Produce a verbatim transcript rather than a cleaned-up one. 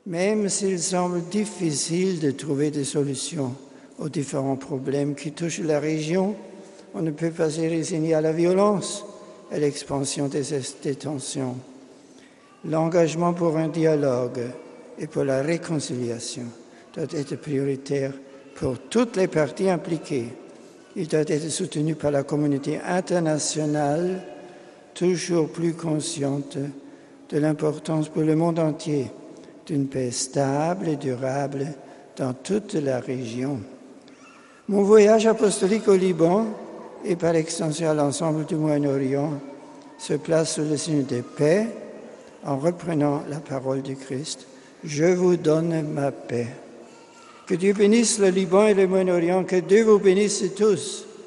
Même s'il semble difficile de trouver des solutions aux différents problèmes qui touchent la région, on ne peut pas se résigner à la violence et à l'expansion des, des tensions. L'engagement pour un dialogue et pour la réconciliation doit être prioritaire pour toutes les parties impliquées. Il doit être soutenu par la communauté internationale, toujours plus consciente de l'importance pour le monde entier d'une paix stable et durable dans toute la région. Mon voyage apostolique au Liban et par extension à l'ensemble du Moyen-Orient se place sous le signe de paix en reprenant la parole du Christ. Je vous donne ma paix. Que Dieu bénisse le Liban et le Moyen-Orient, que Dieu vous bénisse tous.